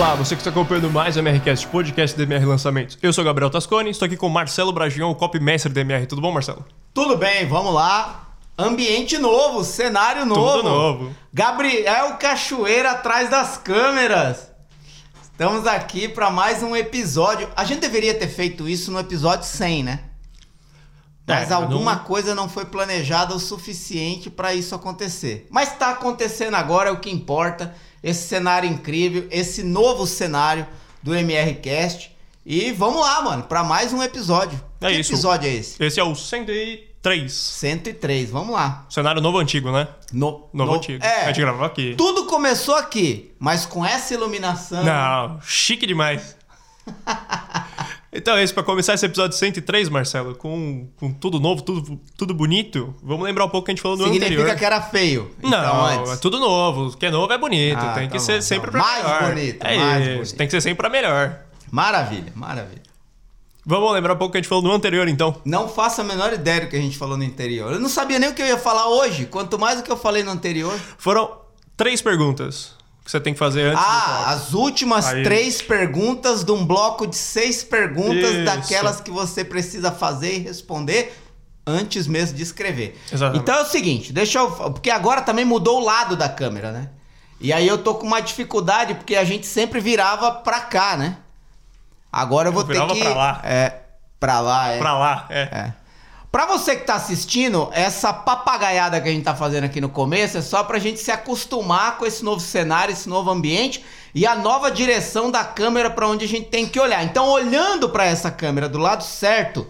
Olá, você que está acompanhando mais o MRCast, podcast do MR Lançamentos. Eu sou o Gabriel Tasconi, estou aqui com o Marcelo Bragion, o copymestre do MR. Tudo bom, Marcelo? Tudo bem, vamos lá. Ambiente novo, cenário novo. Tudo novo. Gabriel Cachoeira atrás das câmeras. Estamos aqui para mais um episódio. A gente deveria ter feito isso no episódio 100, né? Mas alguma coisa não foi planejada o suficiente para isso acontecer. Mas está acontecendo agora, é o que importa. Esse cenário incrível, esse novo cenário do MRCast. E vamos lá, mano, para mais um episódio. É que isso. Episódio é esse? Esse é o 103. 103, vamos lá. Cenário novo antigo, né? Novo antigo. É, A gente gravou aqui. Tudo começou aqui, mas com essa iluminação... Não, chique demais. Então é isso, para começar esse episódio 103, Marcelo, com tudo novo, tudo bonito, vamos lembrar um pouco que a gente falou no anterior. Significa que era feio. Não, antes. É tudo novo. O que é novo é bonito. Tem que tá ser bom, sempre tá pra bom. melhor. Mais bonito, é mais isso. bonito. Tem que ser sempre pra melhor. Maravilha, maravilha. Vamos lembrar um pouco que a gente falou no anterior, então. Não faço a menor ideia do que a gente falou no anterior. Eu não sabia nem o que eu ia falar hoje, quanto mais o que eu falei no anterior. Foram 3 perguntas que você tem que fazer antes do bloco. As últimas 3 perguntas de um bloco de 6 perguntas, Isso. daquelas que você precisa fazer e responder antes mesmo de escrever. Exatamente. Então é o seguinte, porque agora também mudou o lado da câmera, né? E aí eu tô com uma dificuldade, porque a gente sempre virava pra cá, né? Agora eu vou ter que... Pra lá. Pra lá, Pra lá, é. Pra você que tá assistindo, essa papagaiada que a gente tá fazendo aqui no começo é só pra gente se acostumar com esse novo cenário, esse novo ambiente e a nova direção da câmera pra onde a gente tem que olhar. Então, olhando pra essa câmera do lado certo,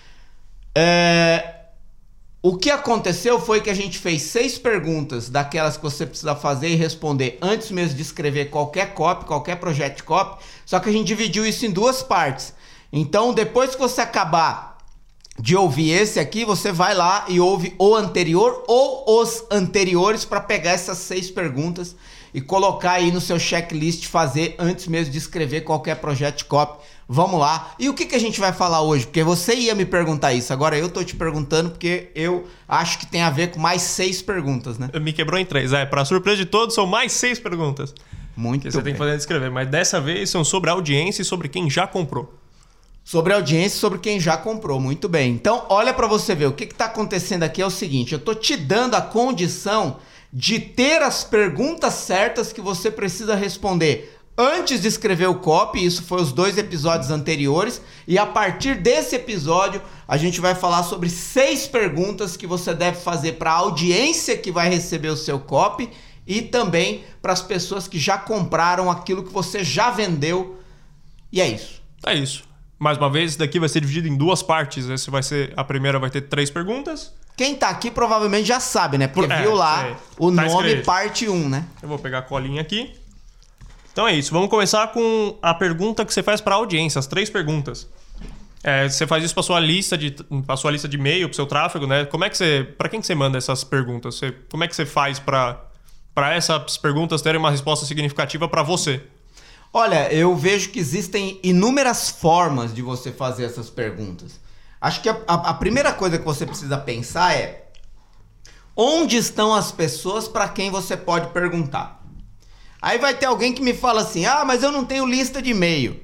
o que aconteceu foi que a gente fez 6 perguntas daquelas que você precisa fazer e responder antes mesmo de escrever qualquer copy, qualquer projeto de copy, só que a gente dividiu isso em 2 partes. Então, depois que você acabar de ouvir esse aqui, você vai lá e ouve o anterior ou os anteriores para pegar essas 6 perguntas e colocar aí no seu checklist, fazer antes mesmo de escrever qualquer projeto de copy. Vamos lá. E o que a gente vai falar hoje? Porque você ia me perguntar isso, agora eu tô te perguntando porque eu acho que tem a ver com mais 6 perguntas, né? Me quebrou em 3. Para surpresa de todos, são mais 6 perguntas. Muito que você tem que fazer de escrever. Mas dessa vez são sobre a audiência e sobre quem já comprou. Sobre a audiência e sobre quem já comprou, muito bem. Então, olha para você ver, o que está acontecendo aqui é o seguinte, eu tô te dando a condição de ter as perguntas certas que você precisa responder antes de escrever o copy, isso foi os 2 episódios anteriores, e a partir desse episódio a gente vai falar sobre 6 perguntas que você deve fazer para a audiência que vai receber o seu copy e também para as pessoas que já compraram aquilo que você já vendeu, e é isso. É isso. Mais uma vez, isso daqui vai ser dividido em 2 partes. A primeira vai ter 3 perguntas. Quem tá aqui provavelmente já sabe, né? Porque viu lá o tá nome escrito. parte 1, né? Eu vou pegar a colinha aqui. Então é isso. Vamos começar com a pergunta que você faz para a audiência. As 3 perguntas. Você faz isso para sua lista de e-mail, para o seu tráfego, né? Para quem que você manda essas perguntas? Como é que você faz para essas perguntas terem uma resposta significativa para você? Olha, eu vejo que existem inúmeras formas de você fazer essas perguntas. Acho que a primeira coisa que você precisa pensar é onde estão as pessoas para quem você pode perguntar. Aí vai ter alguém que me fala assim, mas eu não tenho lista de e-mail.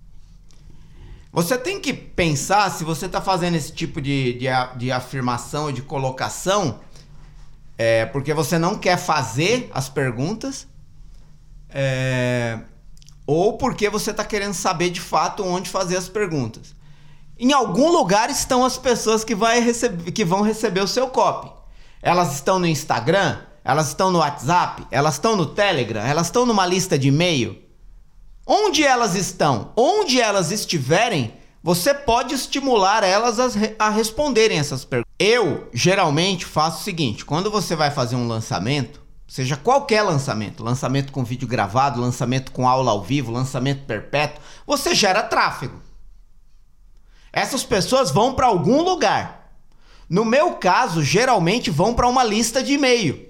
Você tem que pensar, se você está fazendo esse tipo de afirmação e de colocação, porque você não quer fazer as perguntas, ou porque você está querendo saber de fato onde fazer as perguntas. Em algum lugar estão as pessoas que vão receber o seu copy. Elas estão no Instagram, elas estão no WhatsApp, elas estão no Telegram, elas estão numa lista de e-mail. Onde elas estão? Onde elas estiverem, você pode estimular elas a responderem essas perguntas. Eu, geralmente, faço o seguinte, quando você vai fazer um lançamento, seja qualquer lançamento com vídeo gravado, lançamento com aula ao vivo, lançamento perpétuo, você gera tráfego. Essas pessoas vão para algum lugar. No meu caso, geralmente vão para uma lista de e-mail.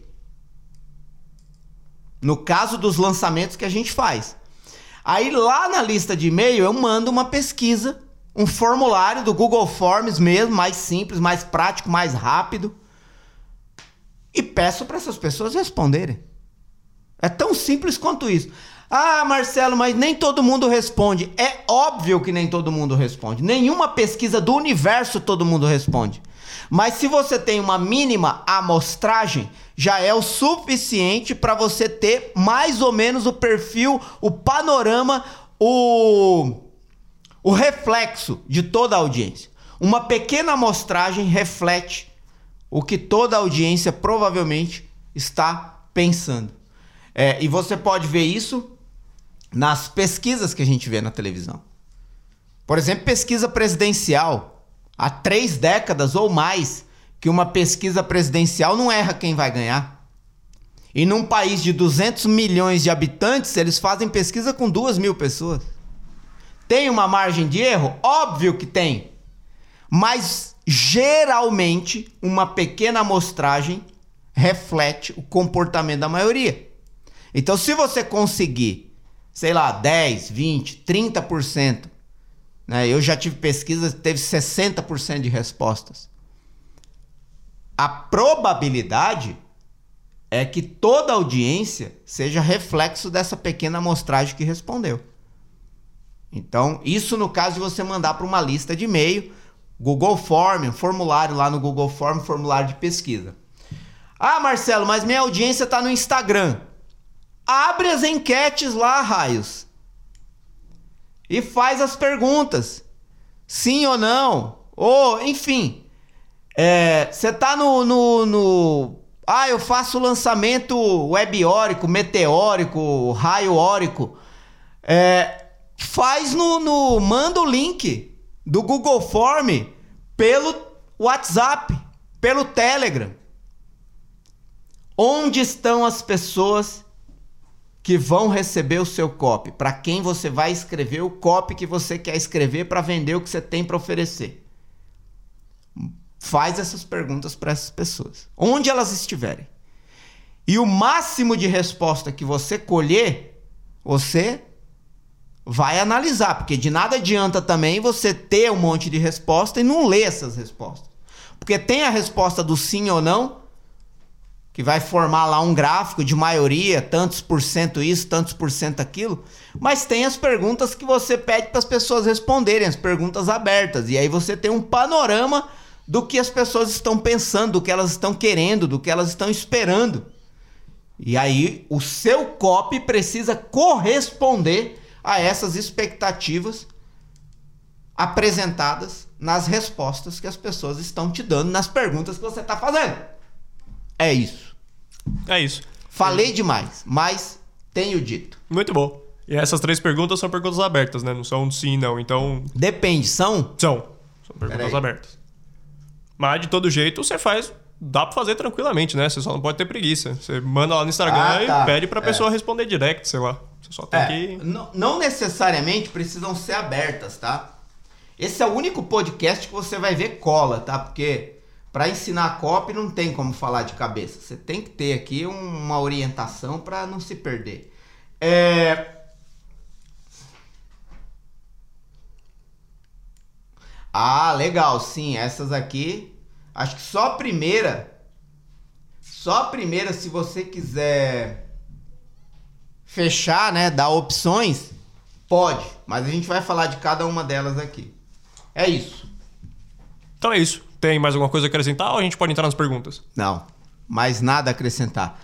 No caso dos lançamentos que a gente faz. Aí lá na lista de e-mail eu mando uma pesquisa, um formulário do Google Forms mesmo, mais simples, mais prático, mais rápido. E peço para essas pessoas responderem. É tão simples quanto isso. Ah, Marcelo, mas nem todo mundo responde. É óbvio que nem todo mundo responde. Nenhuma pesquisa do universo todo mundo responde. Mas se você tem uma mínima amostragem, já é o suficiente para você ter mais ou menos o perfil, o panorama, o reflexo de toda a audiência. Uma pequena amostragem reflete o que toda a audiência provavelmente está pensando. E você pode ver isso nas pesquisas que a gente vê na televisão. Por exemplo, pesquisa presidencial. Há 3 décadas ou mais que uma pesquisa presidencial não erra quem vai ganhar. E num país de 200 milhões de habitantes, eles fazem pesquisa com 2.000 pessoas. Tem uma margem de erro? Óbvio que tem. Mas, geralmente, uma pequena amostragem reflete o comportamento da maioria. Então, se você conseguir, sei lá, 10, 20, 30%, né? Eu já tive pesquisas que teve 60% de respostas. A probabilidade é que toda a audiência seja reflexo dessa pequena amostragem que respondeu. Então, isso no caso de você mandar para uma lista de e-mail, Google Form, formulário lá no Google Form, formulário de pesquisa. Ah, Marcelo, mas minha audiência está no Instagram. Abre as enquetes lá, raios. E faz as perguntas. Sim ou não? Ou, enfim. Você tá Ah, eu faço lançamento webiórico, meteórico, raio-órico. Faz manda o link do Google Form pelo WhatsApp, pelo Telegram. Onde estão as pessoas que vão receber o seu copy? Para quem você vai escrever o copy que você quer escrever para vender o que você tem para oferecer? Faz essas perguntas para essas pessoas, onde elas estiverem. E o máximo de resposta que você colher, você vai analisar, porque de nada adianta também você ter um monte de resposta e não ler essas respostas. Porque tem a resposta do sim ou não, que vai formar lá um gráfico de maioria, tantos por cento isso, tantos por cento aquilo, mas tem as perguntas que você pede para as pessoas responderem, as perguntas abertas, e aí você tem um panorama do que as pessoas estão pensando, do que elas estão querendo, do que elas estão esperando. E aí o seu copy precisa corresponder a essas expectativas apresentadas nas respostas que as pessoas estão te dando nas perguntas que você está fazendo. É isso. É isso. Falei demais, mas tenho dito. Muito bom. E essas 3 perguntas são perguntas abertas, né? Não são sim e não. Então... Depende, são? São perguntas abertas. Mas de todo jeito você faz... Dá pra fazer tranquilamente, né? Você só não pode ter preguiça. Você manda lá no Instagram e pede pra pessoa responder direct, sei lá. Você só tem que... Não necessariamente precisam ser abertas, tá? Esse é o único podcast que você vai ver cola, tá? Porque para ensinar copy não tem como falar de cabeça. Você tem que ter aqui uma orientação para não se perder. Ah, legal, sim. Essas aqui... Acho que só a primeira, se você quiser fechar, né, dar opções, pode. Mas a gente vai falar de cada uma delas aqui. É isso. Então é isso. Tem mais alguma coisa a acrescentar ou a gente pode entrar nas perguntas? Não, mais nada a acrescentar.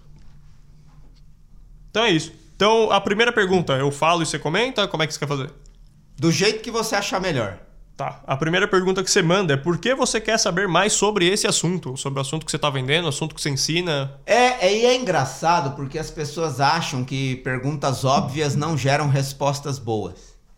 Então é isso. Então a primeira pergunta, eu falo e você comenta? Como é que você quer fazer? Do jeito que você achar melhor. Tá. A primeira pergunta que você manda é por que você quer saber mais sobre esse assunto? Sobre o assunto que você está vendendo, o assunto que você ensina? E é engraçado porque as pessoas acham que perguntas óbvias não geram respostas boas.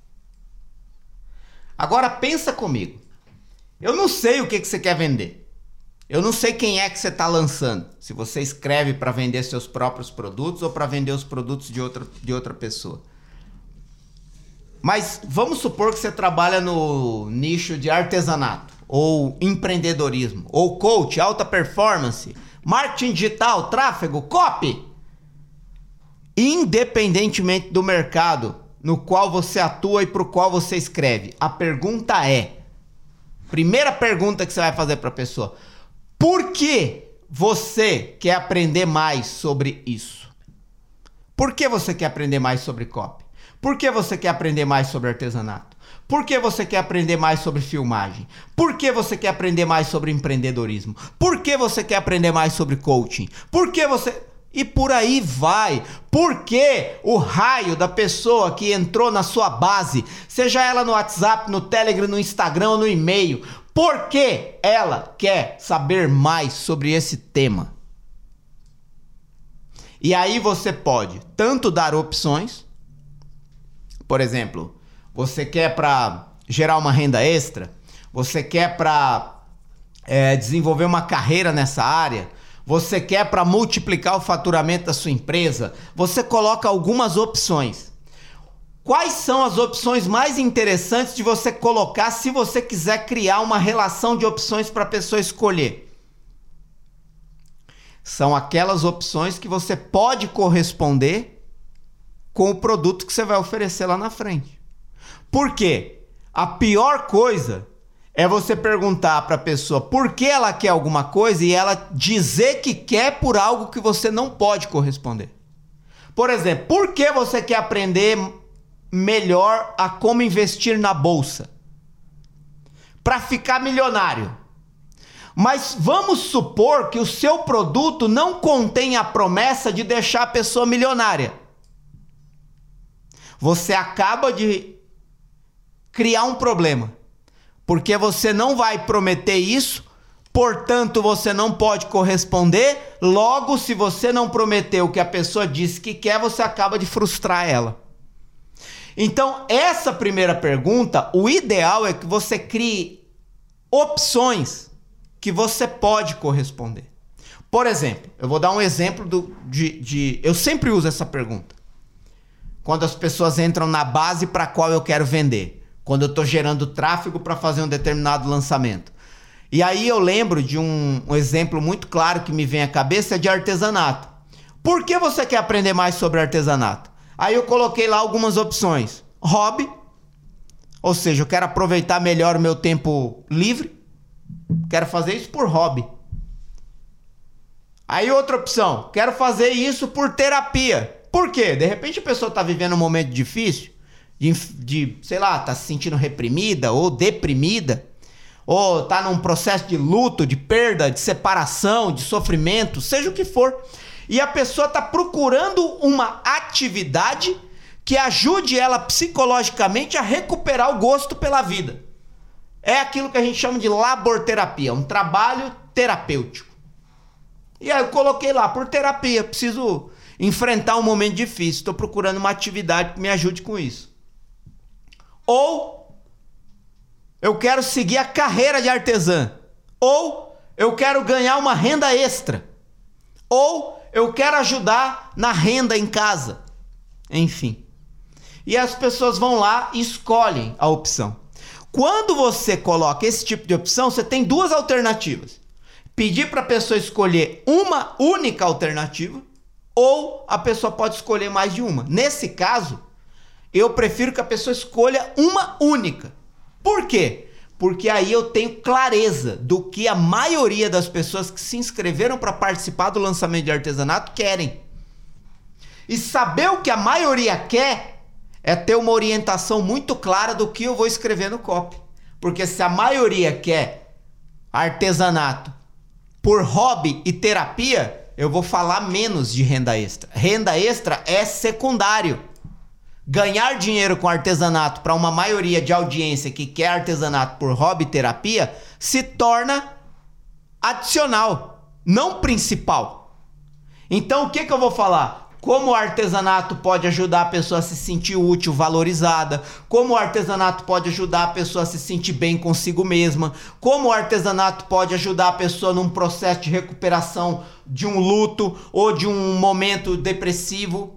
Agora pensa comigo. Eu não sei o que você quer vender. Eu não sei quem é que você está lançando. Se você escreve para vender seus próprios produtos ou para vender os produtos de outra pessoa. Mas vamos supor que você trabalha no nicho de artesanato, ou empreendedorismo, ou coach, alta performance, marketing digital, tráfego, copy. Independentemente do mercado no qual você atua e para o qual você escreve, a pergunta é, primeira pergunta que você vai fazer para a pessoa, por que você quer aprender mais sobre isso? Por que você quer aprender mais sobre copy? Por que você quer aprender mais sobre artesanato? Por que você quer aprender mais sobre filmagem? Por que você quer aprender mais sobre empreendedorismo? Por que você quer aprender mais sobre coaching? Por que você... E por aí vai. Por que o raio da pessoa que entrou na sua base, seja ela no WhatsApp, no Telegram, no Instagram ou no e-mail, por que ela quer saber mais sobre esse tema? E aí você pode tanto dar opções, por exemplo, você quer para gerar uma renda extra, você quer para desenvolver uma carreira nessa área, você quer para multiplicar o faturamento da sua empresa, você coloca algumas opções. Quais são as opções mais interessantes de você colocar se você quiser criar uma relação de opções para a pessoa escolher? São aquelas opções que você pode corresponder com o produto que você vai oferecer lá na frente. Por quê? A pior coisa é você perguntar para a pessoa por que ela quer alguma coisa e ela dizer que quer por algo que você não pode corresponder. Por exemplo, por que você quer aprender melhor a como investir na bolsa? Para ficar milionário. Mas vamos supor que o seu produto não contém a promessa de deixar a pessoa milionária. Você acaba de criar um problema. Porque você não vai prometer isso, portanto você não pode corresponder. Logo, se você não prometeu o que a pessoa disse que quer, você acaba de frustrar ela. Então, essa primeira pergunta, o ideal é que você crie opções que você pode corresponder. Por exemplo, eu vou dar um exemplo eu sempre uso essa pergunta. Quando as pessoas entram na base para a qual eu quero vender. Quando eu estou gerando tráfego para fazer um determinado lançamento. E aí eu lembro de um exemplo muito claro que me vem à cabeça, é de artesanato. Por que você quer aprender mais sobre artesanato? Aí eu coloquei lá algumas opções. Hobby, ou seja, eu quero aproveitar melhor o meu tempo livre. Quero fazer isso por hobby. Aí outra opção, quero fazer isso por terapia. Por quê? De repente a pessoa está vivendo um momento difícil, sei lá, tá se sentindo reprimida ou deprimida, ou tá num processo de luto, de perda, de separação, de sofrimento, seja o que for. E a pessoa tá procurando uma atividade que ajude ela psicologicamente a recuperar o gosto pela vida. É aquilo que a gente chama de laborterapia, um trabalho terapêutico. E aí eu coloquei lá, por terapia, preciso enfrentar um momento difícil, estou procurando uma atividade que me ajude com isso. Ou eu quero seguir a carreira de artesã. Ou eu quero ganhar uma renda extra. Ou eu quero ajudar na renda em casa. Enfim. E as pessoas vão lá e escolhem a opção. Quando você coloca esse tipo de opção, você tem duas alternativas. Pedir para a pessoa escolher uma única alternativa, ou a pessoa pode escolher mais de uma. Nesse caso, eu prefiro que a pessoa escolha uma única. Por quê? Porque aí eu tenho clareza do que a maioria das pessoas que se inscreveram para participar do lançamento de artesanato querem. E saber o que a maioria quer é ter uma orientação muito clara do que eu vou escrever no copy. Porque se a maioria quer artesanato por hobby e terapia, eu vou falar menos de renda extra. Renda extra é secundário. Ganhar dinheiro com artesanato para uma maioria de audiência que quer artesanato por hobby e terapia se torna adicional, não principal. Então o que eu vou falar? Como o artesanato pode ajudar a pessoa a se sentir útil, valorizada, como o artesanato pode ajudar a pessoa a se sentir bem consigo mesma, como o artesanato pode ajudar a pessoa num processo de recuperação de um luto ou de um momento depressivo.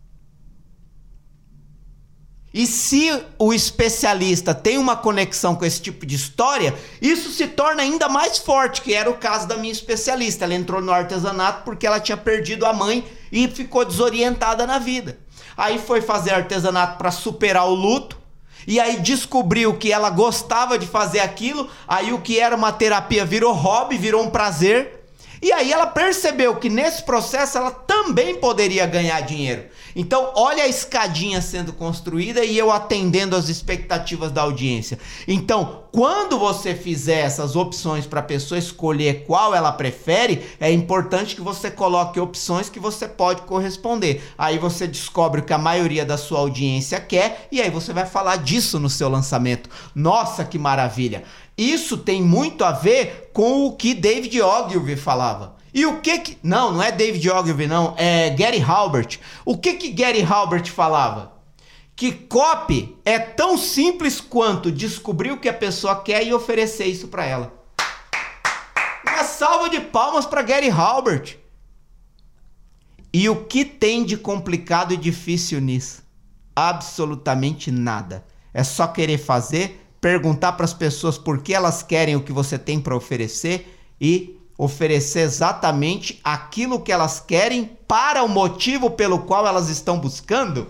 E se o especialista tem uma conexão com esse tipo de história, isso se torna ainda mais forte, que era o caso da minha especialista. Ela entrou no artesanato porque ela tinha perdido a mãe e ficou desorientada na vida. Aí foi fazer artesanato para superar o luto, e aí descobriu que ela gostava de fazer aquilo, aí o que era uma terapia virou hobby, virou um prazer. E aí ela percebeu que nesse processo ela também também poderia ganhar dinheiro. Então, olha a escadinha sendo construída e eu atendendo às expectativas da audiência. Então, quando você fizer essas opções para a pessoa escolher qual ela prefere, é importante que você coloque opções que você pode corresponder. Aí você descobre o que a maioria da sua audiência quer e aí você vai falar disso no seu lançamento. Nossa, que maravilha! Isso tem muito a ver com o que David Ogilvy falava. E o que... Não é David Ogilvy, não. É Gary Halbert. O que Gary Halbert falava? Que copy é tão simples quanto descobrir o que a pessoa quer e oferecer isso para ela. Uma salva de palmas para Gary Halbert. E o que tem de complicado e difícil nisso? Absolutamente nada. É só querer fazer, perguntar para as pessoas por que elas querem o que você tem para oferecer e oferecer exatamente aquilo que elas querem para o motivo pelo qual elas estão buscando?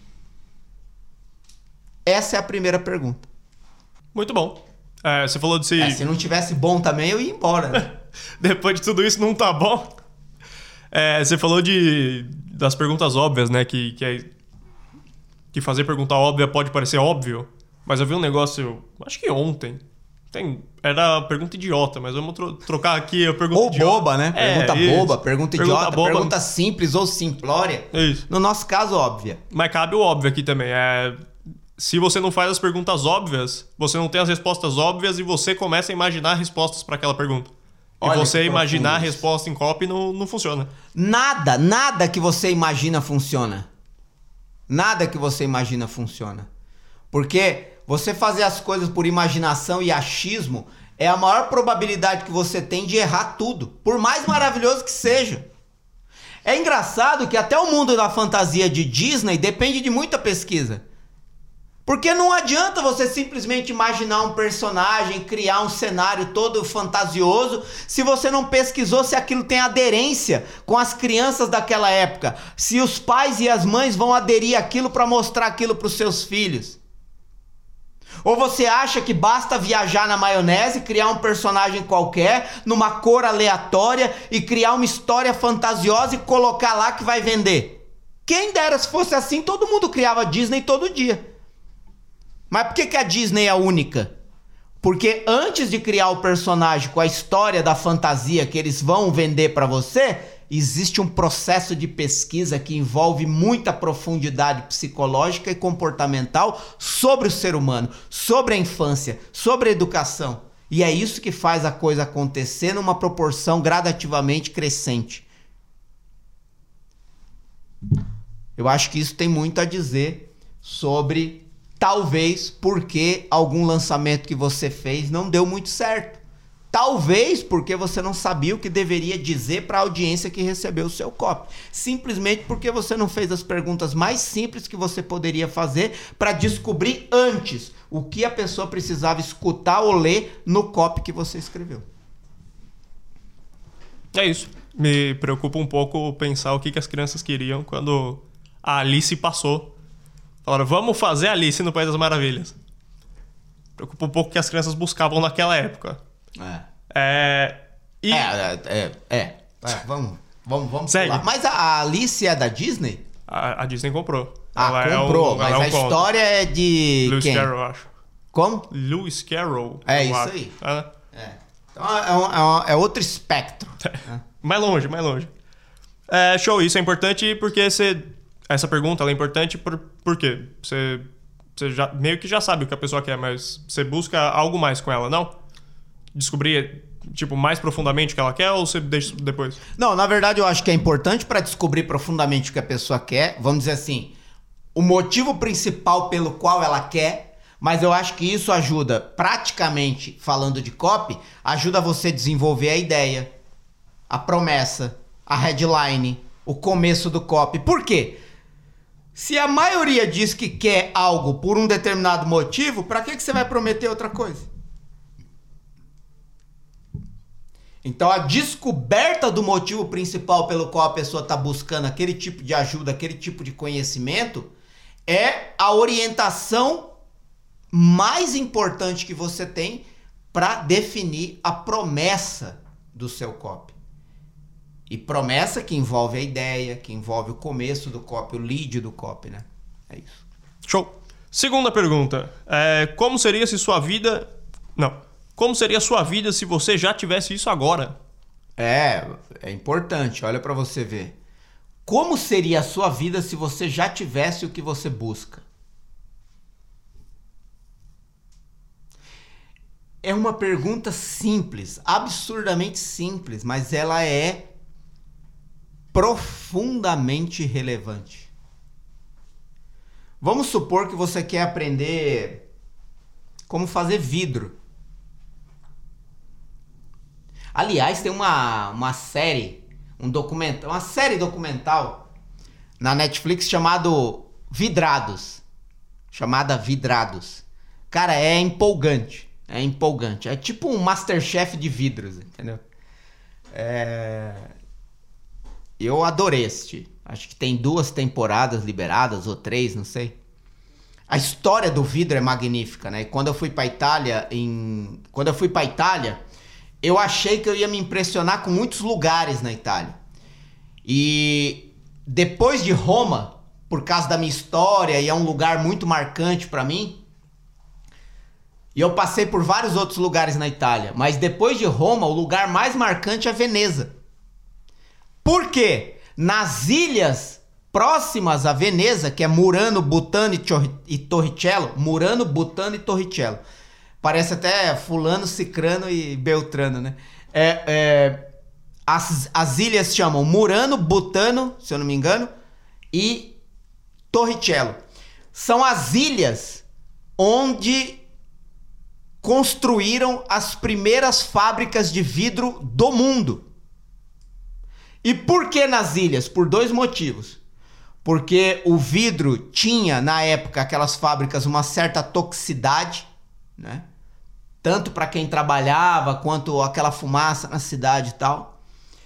Essa é a primeira pergunta. Muito bom. Você falou de se não tivesse bom também, eu ia embora, né? Depois de tudo isso, não tá bom. Você falou das perguntas óbvias, né? Que fazer pergunta óbvia pode parecer óbvio. Mas eu vi um negócio, acho que ontem. Era pergunta idiota, mas vamos trocar aqui a pergunta ou idiota. Ou boba, né? Pergunta boba, pergunta idiota, boba. Pergunta simples ou simplória. Isso. No nosso caso, óbvia. Mas cabe o óbvio aqui também. Se você não faz as perguntas óbvias, você não tem as respostas óbvias e você começa a imaginar respostas para aquela pergunta. Olha, e você imaginar a resposta em copy não funciona. Nada que você imagina funciona. Nada que você imagina funciona. Porque você fazer as coisas por imaginação e achismo é a maior probabilidade que você tem de errar tudo, por mais maravilhoso que seja. É engraçado que até o mundo da fantasia de Disney depende de muita pesquisa. Porque não adianta você simplesmente imaginar um personagem, criar um cenário todo fantasioso, se você não pesquisou se aquilo tem aderência com as crianças daquela época. Se os pais e as mães vão aderir àquilo para mostrar aquilo para os seus filhos. Ou você acha que basta viajar na maionese, criar um personagem qualquer, numa cor aleatória e criar uma história fantasiosa e colocar lá que vai vender? Quem dera se fosse assim, todo mundo criava Disney todo dia. Mas por que a Disney é a única? Porque antes de criar o personagem com a história da fantasia que eles vão vender para você, existe um processo de pesquisa que envolve muita profundidade psicológica e comportamental sobre o ser humano, sobre a infância, sobre a educação. E é isso que faz a coisa acontecer numa proporção gradativamente crescente. Eu acho que isso tem muito a dizer sobre... Talvez porque algum lançamento que você fez não deu muito certo. Talvez porque você não sabia o que deveria dizer para a audiência que recebeu o seu copy. Simplesmente porque você não fez as perguntas mais simples que você poderia fazer para descobrir antes o que a pessoa precisava escutar ou ler no copy que você escreveu. É isso. Me preocupa um pouco pensar o que as crianças queriam quando a Alice passou. Falaram, vamos fazer Alice no País das Maravilhas. Preocupa um pouco o que as crianças buscavam naquela época. Vamos pular. Mas a Alice é da Disney? A Disney comprou. Comprou, mas a história é de Lewis quem? Carroll, eu acho. Como? Lewis Carroll. É isso acho. aí. Então é outro espectro. Mais longe. Show, isso é importante porque essa pergunta ela é importante por quê? Você já, meio que já sabe o que a pessoa quer, mas você busca algo mais com ela, não? Descobrir, mais profundamente o que ela quer ou você deixa depois? Não, na verdade eu acho que é importante para descobrir profundamente o que a pessoa quer. Vamos dizer assim, o motivo principal pelo qual ela quer, mas eu acho que isso ajuda, praticamente falando de copy, ajuda você a desenvolver a ideia, a promessa, a headline, o começo do copy. Por quê? Se a maioria diz que quer algo por um determinado motivo, para que você vai prometer outra coisa? Então a descoberta do motivo principal pelo qual a pessoa está buscando aquele tipo de ajuda, aquele tipo de conhecimento, é a orientação mais importante que você tem para definir a promessa do seu copy. E promessa que envolve a ideia, que envolve o começo do copy, o lead do copy, né? É isso. Show. Segunda pergunta. Como seria a sua vida se você já tivesse isso agora? É importante, olha pra você ver. Como seria a sua vida se você já tivesse o que você busca? É uma pergunta simples, absurdamente simples, mas ela é profundamente relevante. Vamos supor que você quer aprender como fazer vidro. Aliás, tem uma série, uma série documental na Netflix chamada Vidrados. Cara, é empolgante. É tipo um MasterChef de vidros, entendeu? Eu adorei assistir. Acho que tem 2 temporadas liberadas, ou 3, não sei. A história do vidro é magnífica, né? E quando eu fui pra Itália, eu achei que eu ia me impressionar com muitos lugares na Itália. E depois de Roma, por causa da minha história, e é um lugar muito marcante pra mim, e eu passei por vários outros lugares na Itália, mas depois de Roma, o lugar mais marcante é Veneza. Por quê? Nas ilhas próximas a Veneza, que é Murano, Butano e Torricello, parece até fulano, cicrano e beltrano, né? As ilhas chamam Murano, Butano, se eu não me engano, e Torricello. São as ilhas onde construíram as primeiras fábricas de vidro do mundo. E por que nas ilhas? Por 2 motivos. Porque o vidro tinha, na época, aquelas fábricas, uma certa toxicidade, né? Tanto para quem trabalhava, quanto aquela fumaça na cidade e tal.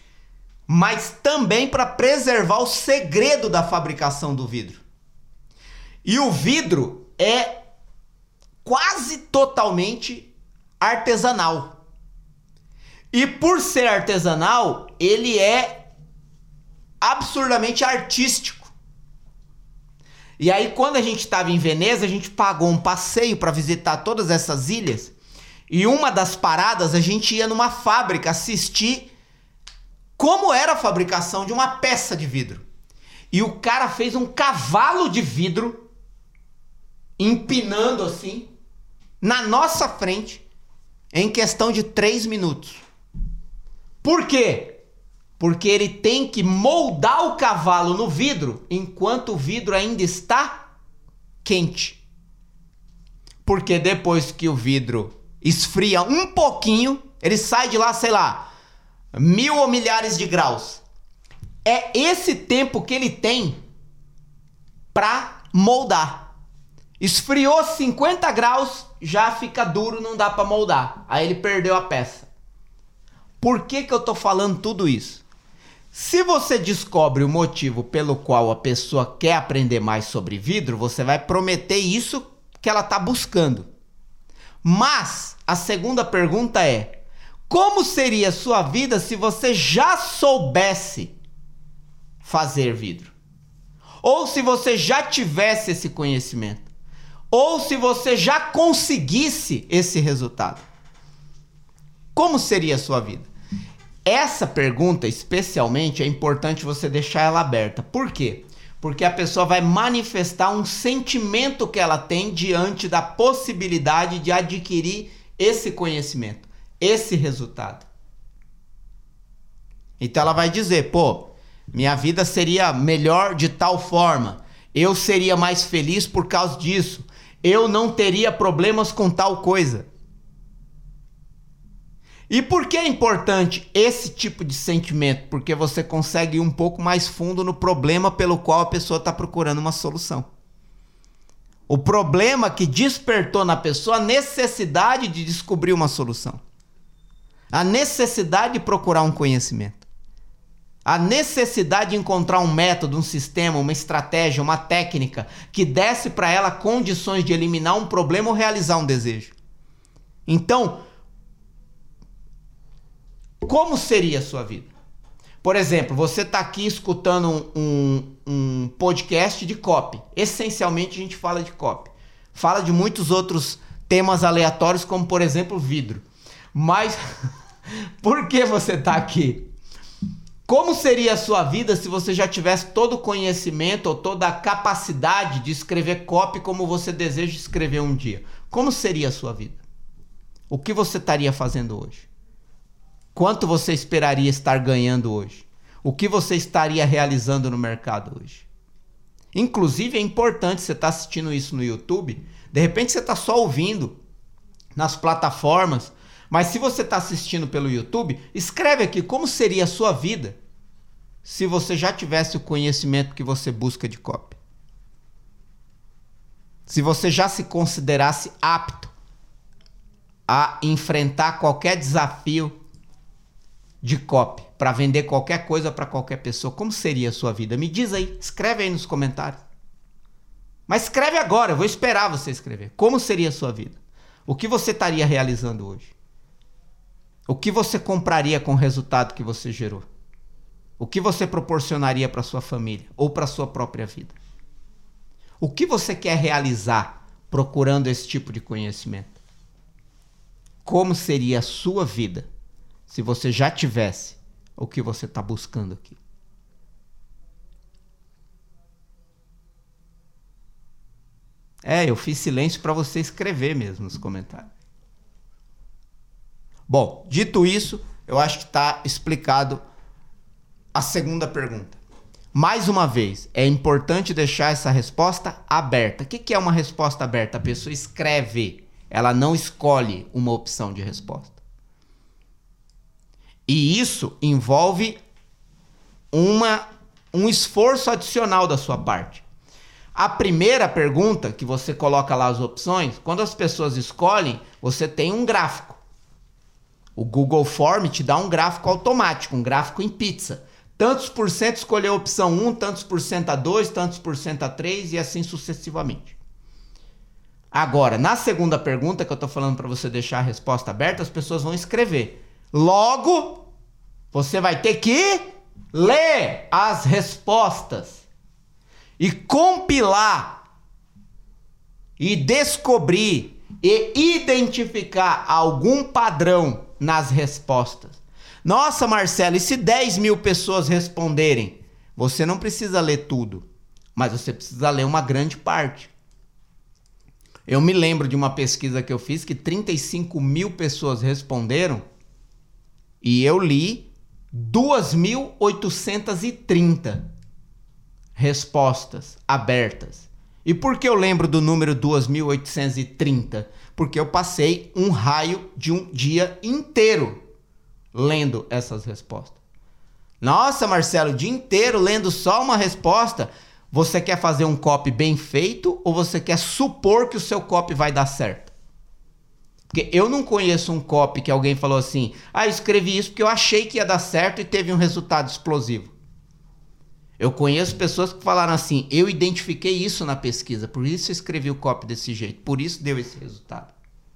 Mas também para preservar o segredo da fabricação do vidro. E o vidro é quase totalmente artesanal. E por ser artesanal, ele é absurdamente artístico. E aí, quando a gente estava em Veneza, a gente pagou um passeio para visitar todas essas ilhas. E uma das paradas, a gente ia numa fábrica assistir como era a fabricação de uma peça de vidro. E o cara fez um cavalo de vidro, empinando assim, na nossa frente, em questão de 3 minutos. Por quê? Porque ele tem que moldar o cavalo no vidro enquanto o vidro ainda está quente. Porque depois que o vidro esfria um pouquinho, ele sai de lá, sei lá, 1000 ou milhares de graus. É esse tempo que ele tem para moldar. Esfriou 50 graus, já fica duro, não dá para moldar. Aí ele perdeu a peça. Por que eu tô falando tudo isso? Se você descobre o motivo pelo qual a pessoa quer aprender mais sobre vidro, você vai prometer isso que ela tá buscando. Mas a segunda pergunta é: como seria a sua vida se você já soubesse fazer vidro? Ou se você já tivesse esse conhecimento? Ou se você já conseguisse esse resultado? Como seria a sua vida? Essa pergunta, especialmente, é importante você deixar ela aberta. Por quê? Porque a pessoa vai manifestar um sentimento que ela tem diante da possibilidade de adquirir esse conhecimento, esse resultado. Então ela vai dizer, minha vida seria melhor de tal forma, eu seria mais feliz por causa disso, eu não teria problemas com tal coisa. E por que é importante esse tipo de sentimento? Porque você consegue ir um pouco mais fundo no problema pelo qual a pessoa está procurando uma solução. O problema que despertou na pessoa a necessidade de descobrir uma solução. A necessidade de procurar um conhecimento. A necessidade de encontrar um método, um sistema, uma estratégia, uma técnica que desse para ela condições de eliminar um problema ou realizar um desejo. Então, como seria a sua vida? Por exemplo, você está aqui escutando um podcast de copy. Essencialmente a gente fala de copy. Fala de muitos outros temas aleatórios, como por exemplo vidro. Mas por que você está aqui? Como seria a sua vida se você já tivesse todo o conhecimento ou toda a capacidade de escrever copy como você deseja escrever um dia? Como seria a sua vida? O que você estaria fazendo hoje? Quanto você esperaria estar ganhando hoje? O que você estaria realizando no mercado hoje? Inclusive é importante, você estar assistindo isso no YouTube, de repente você está só ouvindo nas plataformas, mas se você está assistindo pelo YouTube, escreve aqui como seria a sua vida se você já tivesse o conhecimento que você busca de copy. Se você já se considerasse apto a enfrentar qualquer desafio de copy, para vender qualquer coisa para qualquer pessoa, como seria a sua vida? Me diz aí, escreve aí nos comentários. Mas escreve agora, eu vou esperar você escrever. Como seria a sua vida? O que você estaria realizando hoje? O que você compraria com o resultado que você gerou? O que você proporcionaria para sua família ou para sua própria vida? O que você quer realizar procurando esse tipo de conhecimento? Como seria a sua vida se você já tivesse o que você está buscando aqui? Eu fiz silêncio para você escrever mesmo nos comentários. Bom, dito isso, eu acho que está explicado a segunda pergunta. Mais uma vez, é importante deixar essa resposta aberta. O que é uma resposta aberta? A pessoa escreve, ela não escolhe uma opção de resposta. E isso envolve um esforço adicional da sua parte. A primeira pergunta, que você coloca lá as opções, quando as pessoas escolhem, você tem um gráfico. O Google Form te dá um gráfico automático, um gráfico em pizza. Tantos por cento escolheu a opção 1, tantos por cento a 2, tantos por cento a 3 e assim sucessivamente. Agora, na segunda pergunta, que eu estou falando para você deixar a resposta aberta, as pessoas vão escrever. Logo, você vai ter que ler as respostas e compilar e descobrir e identificar algum padrão nas respostas. Nossa, Marcelo, e se 10 mil pessoas responderem? Você não precisa ler tudo, mas você precisa ler uma grande parte. Eu me lembro de uma pesquisa que eu fiz que 35 mil pessoas responderam e eu li 2.830 respostas abertas. E por que eu lembro do número 2.830? Porque eu passei um raio de um dia inteiro lendo essas respostas. Nossa, Marcelo, o dia inteiro lendo só uma resposta. Você quer fazer um copy bem feito ou você quer supor que o seu copy vai dar certo? Porque eu não conheço um copy que alguém falou assim: eu escrevi isso porque eu achei que ia dar certo e teve um resultado explosivo. Eu conheço pessoas que falaram assim: eu identifiquei isso na pesquisa, por isso eu escrevi o copy desse jeito, por isso deu esse resultado.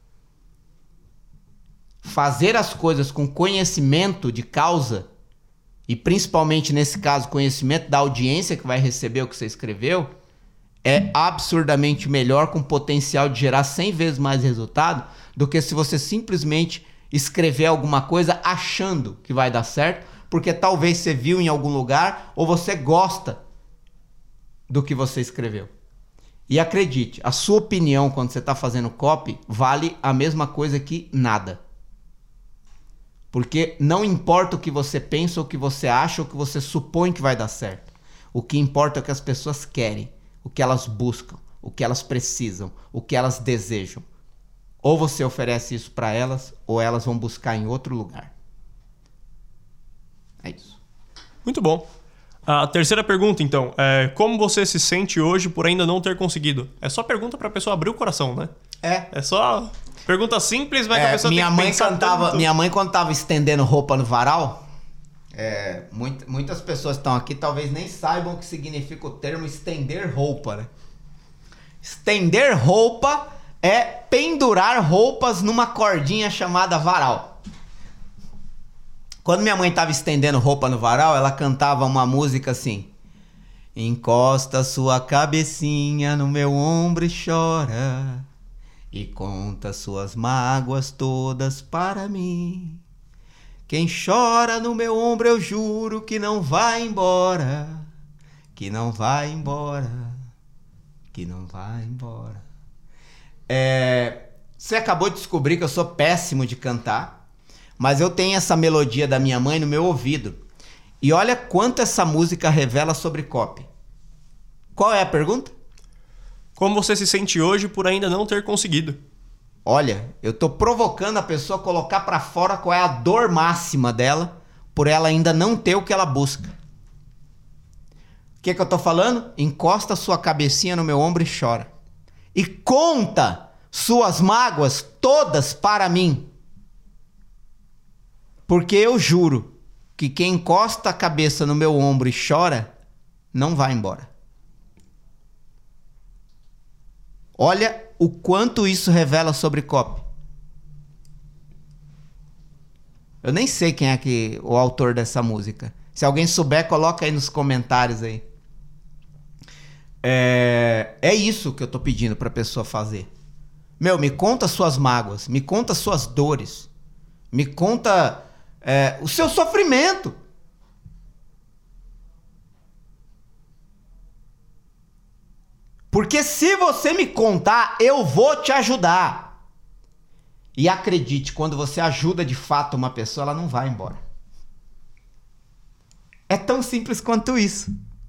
Fazer as coisas com conhecimento de causa, e principalmente nesse caso conhecimento da audiência que vai receber o que você escreveu, é absurdamente melhor, com potencial de gerar 100 vezes mais resultado do que se você simplesmente escrever alguma coisa achando que vai dar certo, porque talvez você viu em algum lugar ou você gosta do que você escreveu. E acredite, a sua opinião quando você está fazendo copy vale a mesma coisa que nada. Porque não importa o que você pensa, o que você acha, o que você supõe que vai dar certo. O que importa é o que as pessoas querem, o que elas buscam, o que elas precisam, o que elas desejam. Ou você oferece isso para elas, ou elas vão buscar em outro lugar. É isso. Muito bom. A terceira pergunta, então, é como você se sente hoje por ainda não ter conseguido? É só pergunta para a pessoa abrir o coração, né? É só pergunta simples, mas que a pessoa minha tem que mãe pensar tanto. Minha mãe, quando tava estendendo roupa no varal, muitas pessoas estão aqui talvez nem saibam o que significa o termo estender roupa, né? Estender roupa é pendurar roupas numa cordinha chamada varal. Quando minha mãe tava estendendo roupa no varal, ela cantava uma música assim: encosta sua cabecinha no meu ombro e chora, e conta suas mágoas todas para mim. Quem chora no meu ombro eu juro que não vai embora, que não vai embora, que não vai embora. Você acabou de descobrir que eu sou péssimo de cantar, mas eu tenho essa melodia da minha mãe no meu ouvido. E olha quanto essa música revela sobre copy. Qual é a pergunta? Como você se sente hoje por ainda não ter conseguido? Olha, eu tô provocando a pessoa a colocar pra fora qual é a dor máxima dela por ela ainda não ter o que ela busca. O que eu tô falando? Encosta sua cabecinha no meu ombro e chora. E conta suas mágoas todas para mim. Porque eu juro que quem encosta a cabeça no meu ombro e chora, não vai embora. Olha o quanto isso revela sobre copy. Eu nem sei quem é o autor dessa música. Se alguém souber, coloca aí nos comentários aí. É isso que eu tô pedindo pra pessoa fazer. Meu, me conta suas mágoas, me conta suas dores, me conta o seu sofrimento. Porque se você me contar, eu vou te ajudar. E acredite, quando você ajuda de fato uma pessoa, ela não vai embora. É tão simples quanto isso.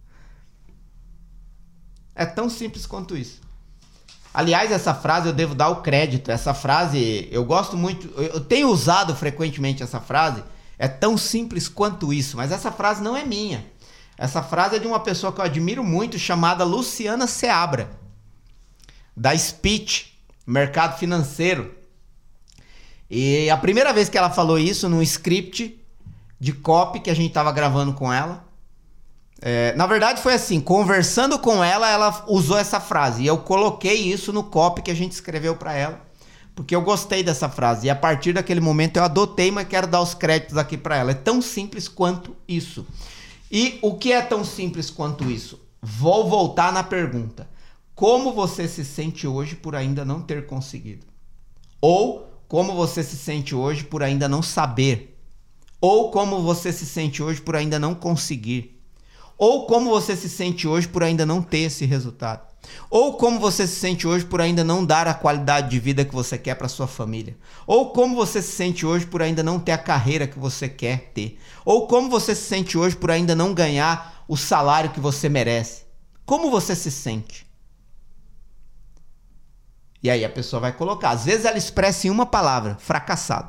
É tão simples quanto isso. Aliás, essa frase eu devo dar o crédito. Essa frase, eu gosto muito, eu tenho usado frequentemente essa frase. É tão simples quanto isso. Mas essa frase não é minha. Essa frase é de uma pessoa que eu admiro muito, chamada Luciana Seabra, da Speech, Mercado Financeiro. E a primeira vez que ela falou isso num script de copy que a gente estava gravando com ela, na verdade foi assim, conversando com ela, ela usou essa frase. E eu coloquei isso no copy que a gente escreveu para ela, porque eu gostei dessa frase. E a partir daquele momento eu adotei, mas quero dar os créditos aqui para ela. É tão simples quanto isso. E o que é tão simples quanto isso? Vou voltar na pergunta. Como você se sente hoje por ainda não ter conseguido? Ou como você se sente hoje por ainda não saber? Ou como você se sente hoje por ainda não conseguir? Ou como você se sente hoje por ainda não ter esse resultado? Ou como você se sente hoje por ainda não dar a qualidade de vida que você quer para sua família? Ou como você se sente hoje por ainda não ter a carreira que você quer ter? Ou como você se sente hoje por ainda não ganhar o salário que você merece? Como você se sente? E aí a pessoa vai colocar. Às vezes ela expressa em uma palavra: fracassado,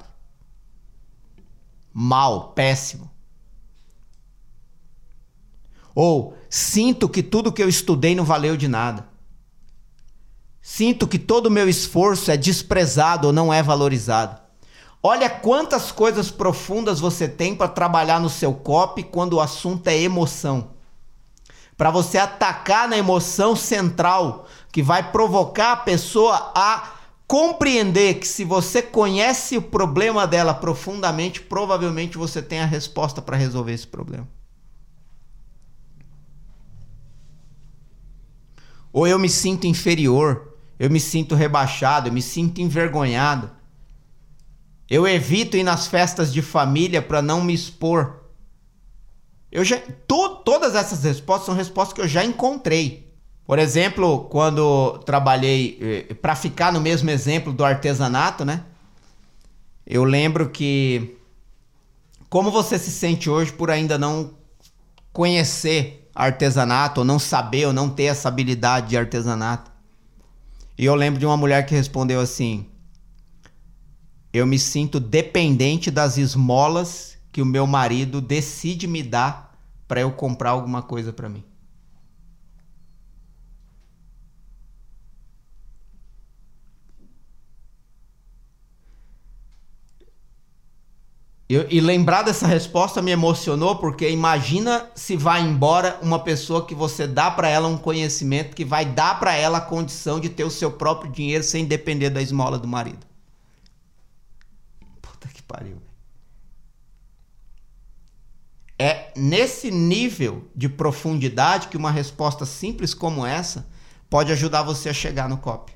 mal, péssimo. Ou sinto que tudo que eu estudei não valeu de nada. Sinto que todo o meu esforço é desprezado ou não é valorizado. Olha quantas coisas profundas você tem para trabalhar no seu copy quando o assunto é emoção. Para você atacar na emoção central, que vai provocar a pessoa a compreender que se você conhece o problema dela profundamente, provavelmente você tem a resposta para resolver esse problema. Ou eu me sinto inferior, eu me sinto rebaixado, eu me sinto envergonhado. Eu evito ir nas festas de família para não me expor. Todas essas respostas são respostas que eu já encontrei. Por exemplo, quando trabalhei, para ficar no mesmo exemplo do artesanato, né? Eu lembro que como você se sente hoje por ainda não conhecer artesanato, ou não saber, ou não ter essa habilidade de artesanato? E eu lembro de uma mulher que respondeu assim: eu me sinto dependente das esmolas que o meu marido decide me dar para eu comprar alguma coisa para mim. E lembrar dessa resposta me emocionou, porque imagina se vai embora uma pessoa que você dá para ela um conhecimento que vai dar para ela a condição de ter o seu próprio dinheiro sem depender da esmola do marido. Puta que pariu. É nesse nível de profundidade que uma resposta simples como essa pode ajudar você a chegar no copy.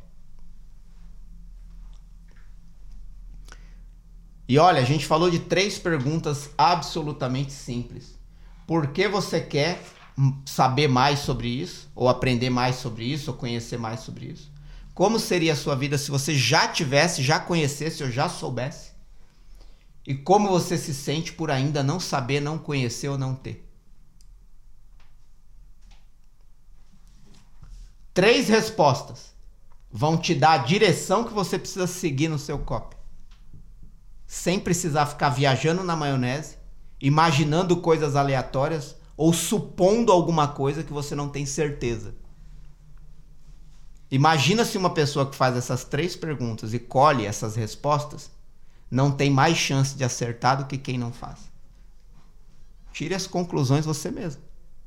E olha, a gente falou de 3 perguntas absolutamente simples. Por que você quer saber mais sobre isso? Ou aprender mais sobre isso? Ou conhecer mais sobre isso? Como seria a sua vida se você já tivesse, já conhecesse ou já soubesse? E como você se sente por ainda não saber, não conhecer ou não ter? 3 respostas vão te dar a direção que você precisa seguir no seu copy. Sem precisar ficar viajando na maionese, imaginando coisas aleatórias ou supondo alguma coisa que você não tem certeza. Imagina se uma pessoa que faz essas 3 perguntas e colhe essas respostas não tem mais chance de acertar do que quem não faz. Tire as conclusões você mesmo.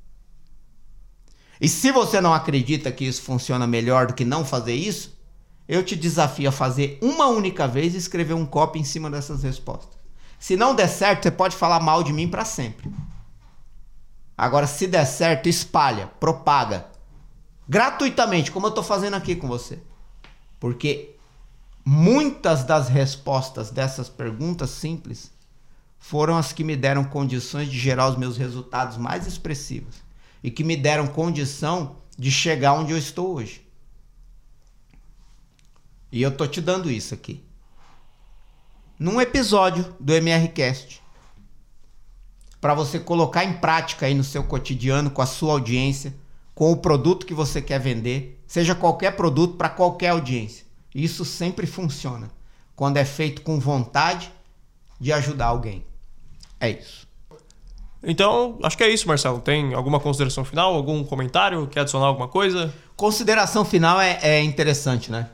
E se você não acredita que isso funciona melhor do que não fazer isso, eu te desafio a fazer uma única vez e escrever um copy em cima dessas respostas. Se não der certo, você pode falar mal de mim para sempre. Agora, se der certo, espalha, propaga. Gratuitamente, como eu estou fazendo aqui com você. Porque muitas das respostas dessas perguntas simples foram as que me deram condições de gerar os meus resultados mais expressivos. E que me deram condição de chegar onde eu estou hoje. E eu tô te dando isso aqui. Num episódio do MRCast. Para você colocar em prática aí no seu cotidiano, com a sua audiência, com o produto que você quer vender, seja qualquer produto para qualquer audiência. Isso sempre funciona. Quando é feito com vontade de ajudar alguém. É isso. Então, acho que é isso, Marcelo. Tem alguma consideração final? Algum comentário? Quer adicionar alguma coisa? Consideração final é interessante, né?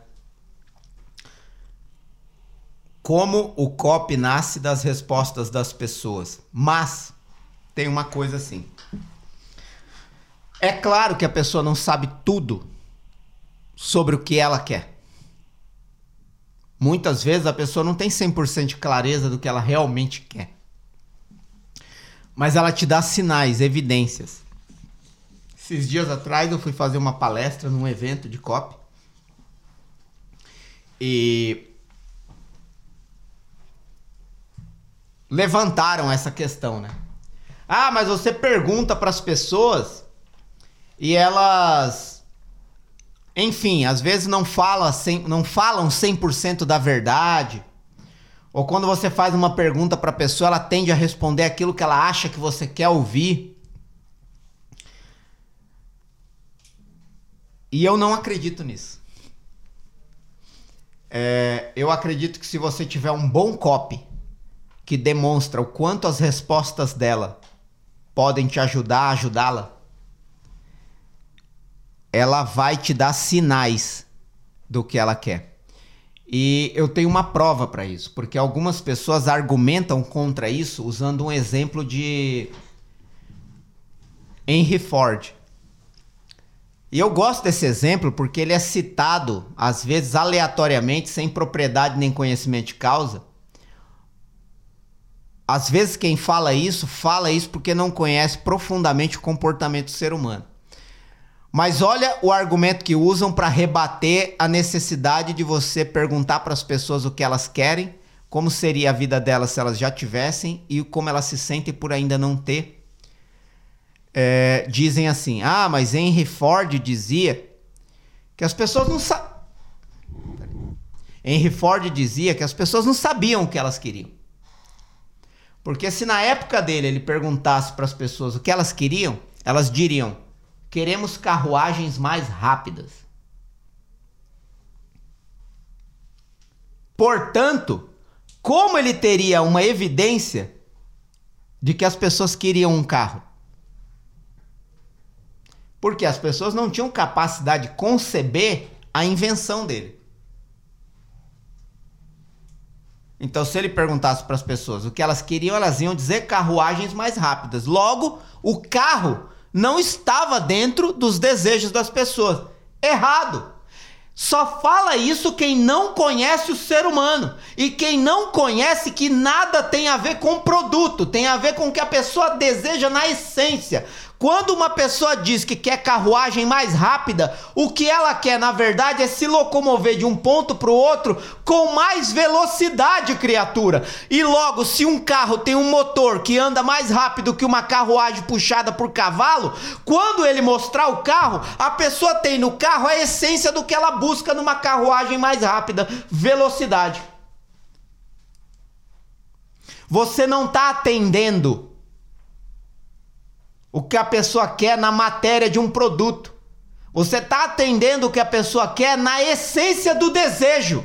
Como o copy nasce das respostas das pessoas. Mas tem uma coisa assim. É claro que a pessoa não sabe tudo sobre o que ela quer. Muitas vezes a pessoa não tem 100% de clareza do que ela realmente quer. Mas ela te dá sinais, evidências. Esses dias atrás eu fui fazer uma palestra num evento de copy. E levantaram essa questão, né? Ah, mas você pergunta para as pessoas e elas, enfim, às vezes não falam 100% da verdade. Ou quando você faz uma pergunta para a pessoa, ela tende a responder aquilo que ela acha que você quer ouvir. E eu não acredito nisso. Eu acredito que se você tiver um bom copy, que demonstra o quanto as respostas dela podem te ajudar a ajudá-la, ela vai te dar sinais do que ela quer. E eu tenho uma prova para isso, porque algumas pessoas argumentam contra isso usando um exemplo de Henry Ford. E eu gosto desse exemplo porque ele é citado, às vezes aleatoriamente, sem propriedade nem conhecimento de causa. Às vezes quem fala isso porque não conhece profundamente o comportamento do ser humano. Mas olha o argumento que usam para rebater a necessidade de você perguntar para as pessoas o que elas querem, como seria a vida delas se elas já tivessem e como elas se sentem por ainda não ter. Dizem assim, mas Henry Ford dizia que as pessoas não Henry Ford dizia que as pessoas não sabiam o que elas queriam. Porque se na época dele ele perguntasse para as pessoas o que elas queriam, elas diriam: queremos carruagens mais rápidas. Portanto, como ele teria uma evidência de que as pessoas queriam um carro? Porque as pessoas não tinham capacidade de conceber a invenção dele. Então, se ele perguntasse para as pessoas o que elas queriam, elas iam dizer carruagens mais rápidas. Logo, o carro não estava dentro dos desejos das pessoas. Errado! Só fala isso quem não conhece o ser humano. E quem não conhece que nada tem a ver com o produto, tem a ver com o que a pessoa deseja na essência. Quando uma pessoa diz que quer carruagem mais rápida, o que ela quer, na verdade, é se locomover de um ponto para o outro com mais velocidade, criatura. E logo, se um carro tem um motor que anda mais rápido que uma carruagem puxada por cavalo, quando ele mostrar o carro, a pessoa tem no carro a essência do que ela busca numa carruagem mais rápida: velocidade. Você não está atendendo o que a pessoa quer na matéria de um produto. Você está atendendo o que a pessoa quer na essência do desejo.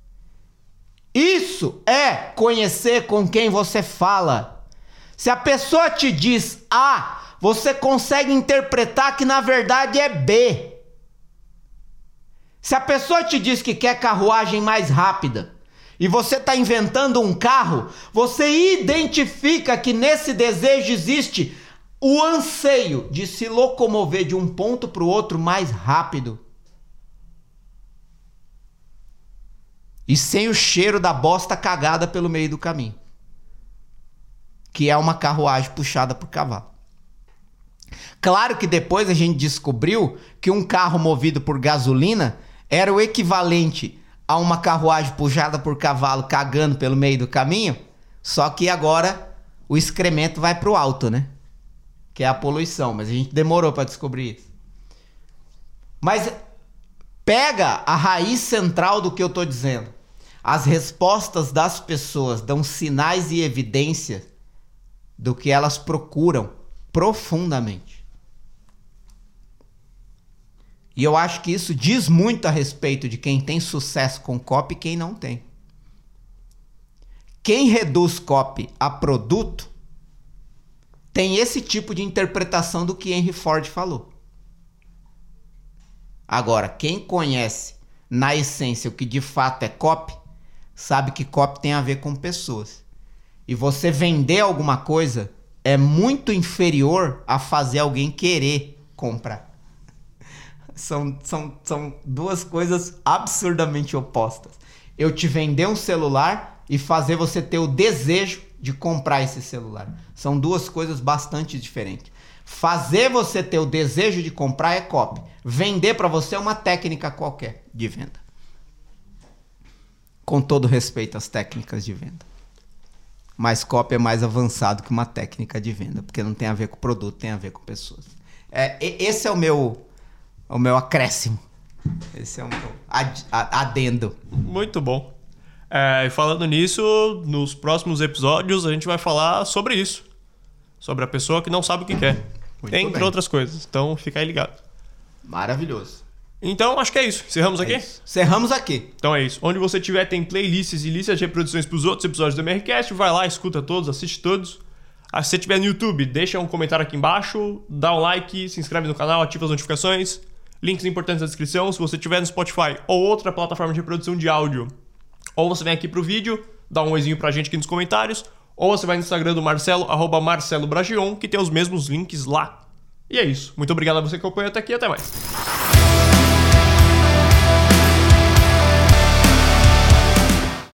Isso é conhecer com quem você fala. Se a pessoa te diz A, você consegue interpretar que na verdade é B. Se a pessoa te diz que quer carruagem mais rápida e você está inventando um carro, você identifica que nesse desejo existe o anseio de se locomover de um ponto para o outro mais rápido. E sem o cheiro da bosta cagada pelo meio do caminho. Que é uma carruagem puxada por cavalo. Claro que depois a gente descobriu que um carro movido por gasolina era o equivalente a uma carruagem puxada por cavalo cagando pelo meio do caminho. Só que agora o excremento vai para o alto, né? Que é a poluição, mas a gente demorou para descobrir isso. Mas pega a raiz central do que eu estou dizendo. As respostas das pessoas dão sinais e evidências do que elas procuram profundamente. E eu acho que isso diz muito a respeito de quem tem sucesso com copy e quem não tem. Quem reduz copy a produto tem esse tipo de interpretação do que Henry Ford falou. Agora, quem conhece na essência o que de fato é copy, sabe que copy tem a ver com pessoas. E você vender alguma coisa é muito inferior a fazer alguém querer comprar. São duas coisas absurdamente opostas. Eu te vender um celular e fazer você ter o desejo de comprar esse celular. São duas coisas bastante diferentes. Fazer você ter o desejo de comprar é copy. Vender para você é uma técnica qualquer de venda. Com todo respeito às técnicas de venda. Mas copy é mais avançado que uma técnica de venda, porque não tem a ver com produto, tem a ver com pessoas. Esse é o meu acréscimo. Esse é o meu adendo. Muito bom. E falando nisso, nos próximos episódios a gente vai falar sobre isso. Sobre a pessoa que não sabe o que quer. Entre outras coisas. Então fica aí ligado. Maravilhoso. Então acho que é isso. Encerramos aqui? Encerramos aqui. Então é isso. Onde você tiver tem playlists e listas de reproduções para os outros episódios do MRCast. Vai lá, escuta todos, assiste todos. Se você estiver no YouTube, deixa um comentário aqui embaixo. Dá um like, se inscreve no canal, ativa as notificações. Links importantes na descrição. Se você estiver no Spotify ou outra plataforma de reprodução de áudio, ou você vem aqui pro vídeo, dá um oizinho pra gente aqui nos comentários, ou você vai no Instagram do Marcelo, @MarceloBragion, que tem os mesmos links lá. E é isso. Muito obrigado a você que acompanhou até aqui e até mais.